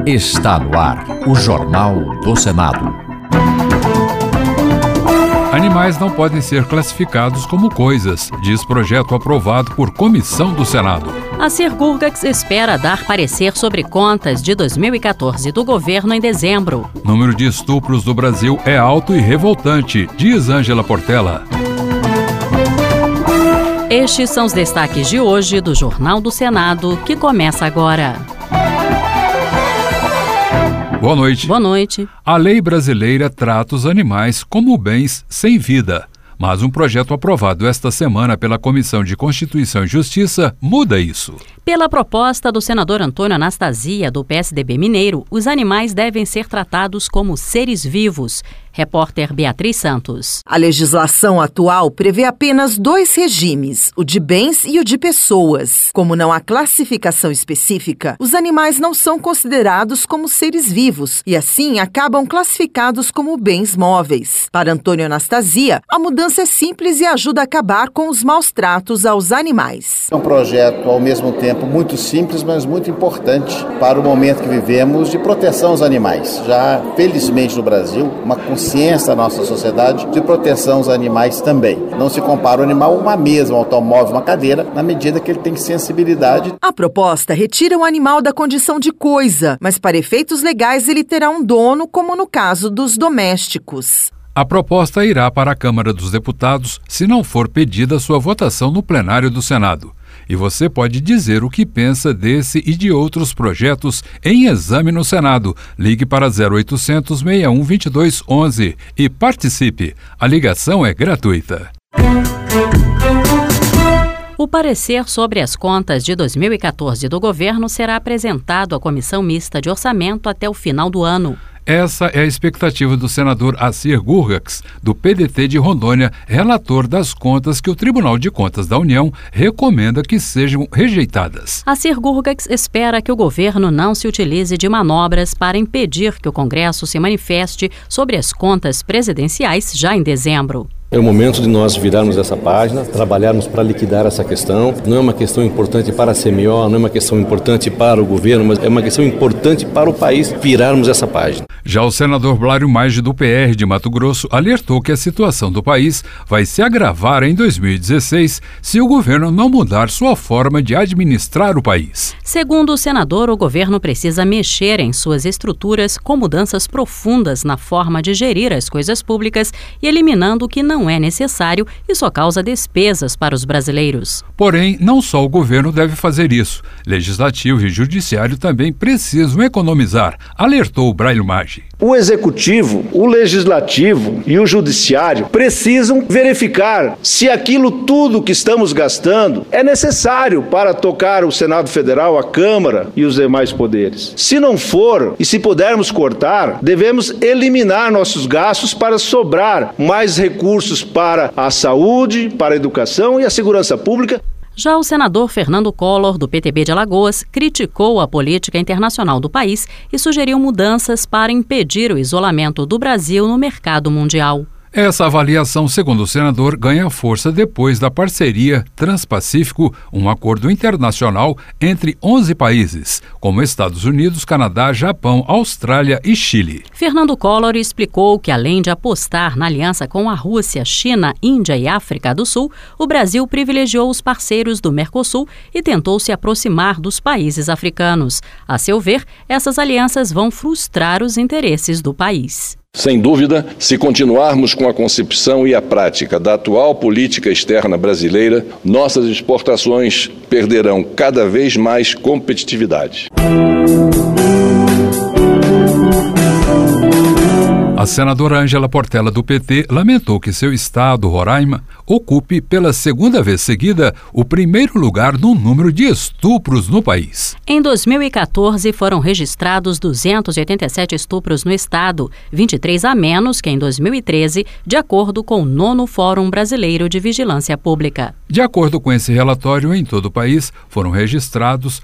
Está no ar o Jornal do Senado. Animais não podem ser classificados como coisas, diz projeto aprovado por comissão do Senado. A Sergurgax espera dar parecer sobre contas de 2014 do governo em dezembro. O número de estupros do Brasil é alto e revoltante, diz Ângela Portela. Estes são os destaques de hoje do Jornal do Senado, que começa agora. Boa noite. Boa noite. A lei brasileira trata os animais como bens sem vida. Mas um projeto aprovado esta semana pela Comissão de Constituição e Justiça muda isso. Pela proposta do senador Antônio Anastasia, do PSDB mineiro, os animais devem ser tratados como seres vivos. Repórter Beatriz Santos. A legislação atual prevê apenas dois regimes, o de bens e o de pessoas. Como não há classificação específica, os animais não são considerados como seres vivos e, assim, acabam classificados como bens móveis. Para Antônio Anastasia, a mudança é simples e ajuda a acabar com os maus tratos aos animais. É um projeto, ao mesmo tempo, muito simples, mas muito importante para o momento que vivemos de proteção aos animais. Já, felizmente, no Brasil, uma consciência da nossa sociedade de proteção aos animais também. Não se compara o animal a uma mesa, um automóvel, uma cadeira, na medida que ele tem sensibilidade. A proposta retira o animal da condição de coisa, mas para efeitos legais ele terá um dono, como no caso dos domésticos. A proposta irá para a Câmara dos Deputados se não for pedida sua votação no plenário do Senado. E você pode dizer o que pensa desse e de outros projetos em exame no Senado. Ligue para 0800 61 22 11 e participe. A ligação é gratuita. O parecer sobre as contas de 2014 do governo será apresentado à Comissão Mista de Orçamento até o final do ano. Essa é a expectativa do senador Assir Gurgax, do PDT de Rondônia, relator das contas que o Tribunal de Contas da União recomenda que sejam rejeitadas. Assir Gurgax espera que o governo não se utilize de manobras para impedir que o Congresso se manifeste sobre as contas presidenciais já em dezembro. É o momento de nós virarmos essa página, trabalharmos para liquidar essa questão. Não é uma questão importante para a CMO, não é uma questão importante para o governo, mas é uma questão importante para o país virarmos essa página. Já o senador Blário Maggi, do PR de Mato Grosso, alertou que a situação do país vai se agravar em 2016 se o governo não mudar sua forma de administrar o país. Segundo o senador, o governo precisa mexer em suas estruturas com mudanças profundas na forma de gerir as coisas públicas e eliminando o que não é necessário e só causa despesas para os brasileiros. Porém, não só o governo deve fazer isso. Legislativo e judiciário também precisam economizar, alertou o Blário Maggi. O executivo, o legislativo e o judiciário precisam verificar se aquilo tudo que estamos gastando é necessário para tocar o Senado Federal, a Câmara e os demais poderes. Se não for, e se pudermos cortar, devemos eliminar nossos gastos para sobrar mais recursos para a saúde, para a educação e a segurança pública. Já o senador Fernando Collor, do PTB de Alagoas, criticou a política internacional do país e sugeriu mudanças para impedir o isolamento do Brasil no mercado mundial. Essa avaliação, segundo o senador, ganha força depois da parceria Transpacífico, um acordo internacional entre 11 países, como Estados Unidos, Canadá, Japão, Austrália e Chile. Fernando Collor explicou que, além de apostar na aliança com a Rússia, China, Índia e África do Sul, o Brasil privilegiou os parceiros do Mercosul e tentou se aproximar dos países africanos. A seu ver, essas alianças vão frustrar os interesses do país. Sem dúvida, se continuarmos com a concepção e a prática da atual política externa brasileira, nossas exportações perderão cada vez mais competitividade. A senadora Ângela Portela, do PT, lamentou que seu estado, Roraima, ocupe pela segunda vez seguida o primeiro lugar no número de estupros no país. Em 2014, foram registrados 287 estupros no estado, 23 a menos que em 2013, de acordo com o 9º Fórum Brasileiro de Vigilância Pública. De acordo com esse relatório, em todo o país foram registrados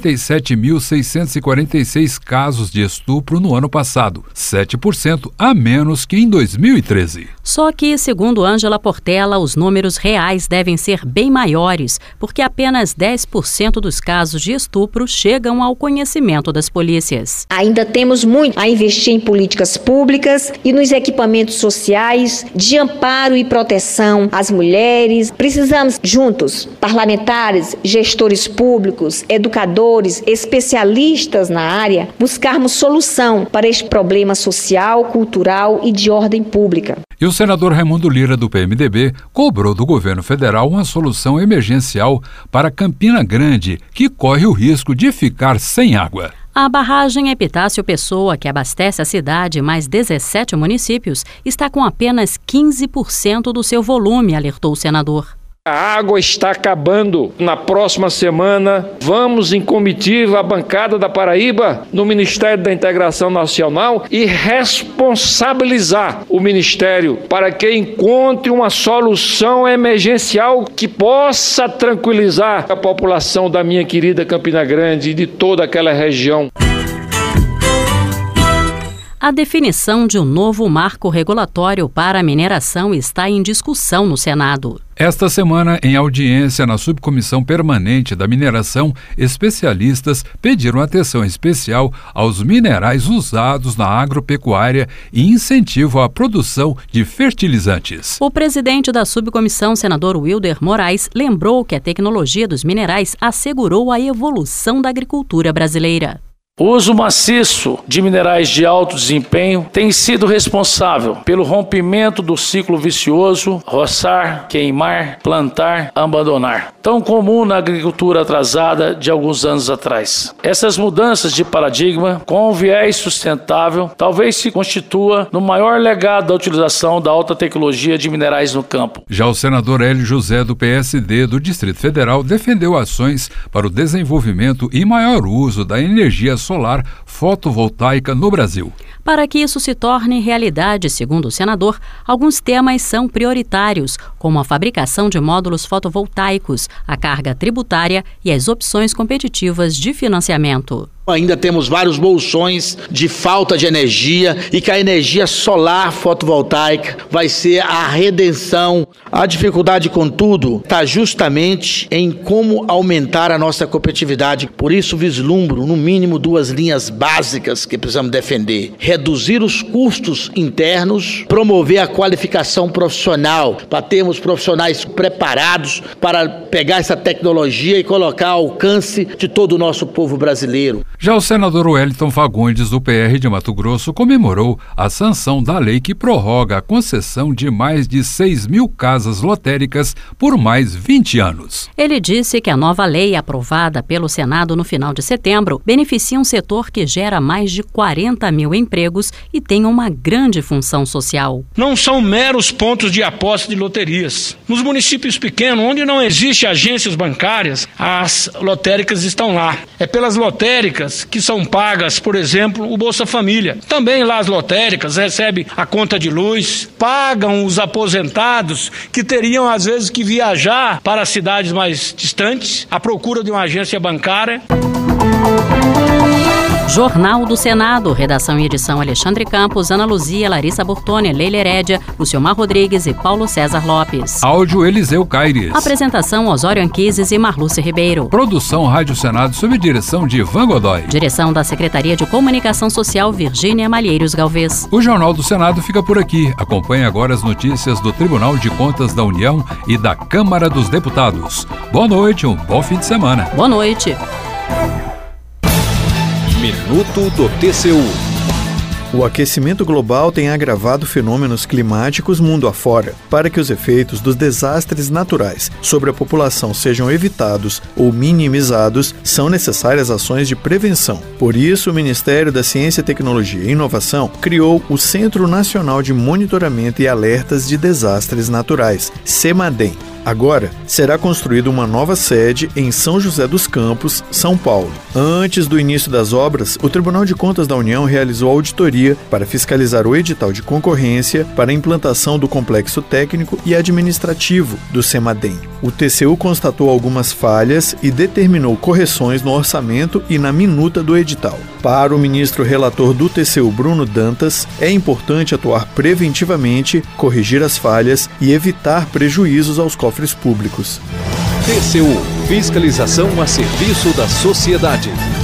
47.646 casos de estupro no ano passado, 7% a menos que em 2013. Só que, segundo Ângela Portela, os números reais devem ser bem maiores, porque apenas 10% dos casos de estupro chegam ao conhecimento das polícias. Ainda temos muito a investir em políticas públicas e nos equipamentos sociais de amparo e proteção às mulheres. Precisamos juntos, parlamentares, gestores públicos, educadores, especialistas na área, buscarmos solução para este problema social, cultural e de ordem pública. E o senador Raimundo Lira, do PMDB, cobrou do governo federal uma solução emergencial para Campina Grande, que corre o risco de ficar sem água. A barragem Epitácio Pessoa, que abastece a cidade e mais 17 municípios, está com apenas 15% do seu volume, alertou o senador. A água está acabando. Na próxima semana, vamos em comitiva a bancada da Paraíba no Ministério da Integração Nacional e responsabilizar o Ministério para que encontre uma solução emergencial que possa tranquilizar a população da minha querida Campina Grande e de toda aquela região. A definição de um novo marco regulatório para a mineração está em discussão no Senado. Esta semana, em audiência na Subcomissão Permanente da Mineração, especialistas pediram atenção especial aos minerais usados na agropecuária e incentivo à produção de fertilizantes. O presidente da subcomissão, senador Wilder Moraes, lembrou que a tecnologia dos minerais assegurou a evolução da agricultura brasileira. O uso maciço de minerais de alto desempenho tem sido responsável pelo rompimento do ciclo vicioso, roçar, queimar, plantar, abandonar, tão comum na agricultura atrasada de alguns anos atrás. Essas mudanças de paradigma, com um viés sustentável, talvez se constitua no maior legado da utilização da alta tecnologia de minerais no campo. Já o senador Hélio José, do PSD do Distrito Federal, defendeu ações para o desenvolvimento e maior uso da energia solar fotovoltaica no Brasil. Para que isso se torne realidade, segundo o senador, alguns temas são prioritários, como a fabricação de módulos fotovoltaicos, a carga tributária e as opções competitivas de financiamento. Ainda temos vários bolsões de falta de energia e que a energia solar fotovoltaica vai ser a redenção. A dificuldade, contudo, está justamente em como aumentar a nossa competitividade. Por isso, vislumbro, no mínimo, duas linhas básicas que precisamos defender. Reduzir os custos internos, promover a qualificação profissional, para termos profissionais preparados para pegar essa tecnologia e colocar ao alcance de todo o nosso povo brasileiro. Já o senador Wellington Fagundes, do PR de Mato Grosso, comemorou a sanção da lei que prorroga a concessão de mais de 6.000 casas lotéricas por mais 20 anos. Ele disse que a nova lei, aprovada pelo Senado no final de setembro, beneficia um setor que gera mais de 40 mil empregos e tem uma grande função social. Não são meros pontos de aposta de loterias. Nos municípios pequenos, onde não existe agências bancárias, as lotéricas estão lá. É pelas lotéricas que são pagas, por exemplo, o Bolsa Família. Também lá as lotéricas recebem a conta de luz, pagam os aposentados que teriam às vezes que viajar para cidades mais distantes à procura de uma agência bancária. Jornal do Senado, redação e edição Alexandre Campos, Ana Luzia, Larissa Bortoni, Leila Herédia, Luciomar Rodrigues e Paulo César Lopes. Áudio Eliseu Caires. Apresentação Osório Anquises e Marluce Ribeiro. Produção Rádio Senado sob direção de Ivan Godoy. Direção da Secretaria de Comunicação Social Virgínia Malheiros Galvez. O Jornal do Senado fica por aqui. Acompanhe agora as notícias do Tribunal de Contas da União e da Câmara dos Deputados. Boa noite, um bom fim de semana. Boa noite. Minuto do TCU. O aquecimento global tem agravado fenômenos climáticos mundo afora. Para que os efeitos dos desastres naturais sobre a população sejam evitados ou minimizados, são necessárias ações de prevenção. Por isso, o Ministério da Ciência, Tecnologia e Inovação criou o Centro Nacional de Monitoramento e Alertas de Desastres Naturais, CEMADEM. Agora, será construída uma nova sede em São José dos Campos, São Paulo. Antes do início das obras, o Tribunal de Contas da União realizou auditoria para fiscalizar o edital de concorrência para a implantação do complexo técnico e administrativo do CEMADEM. O TCU constatou algumas falhas e determinou correções no orçamento e na minuta do edital. Para o ministro relator do TCU, Bruno Dantas, é importante atuar preventivamente, corrigir as falhas e evitar prejuízos aos cofres públicos. TCU, fiscalização a serviço da sociedade.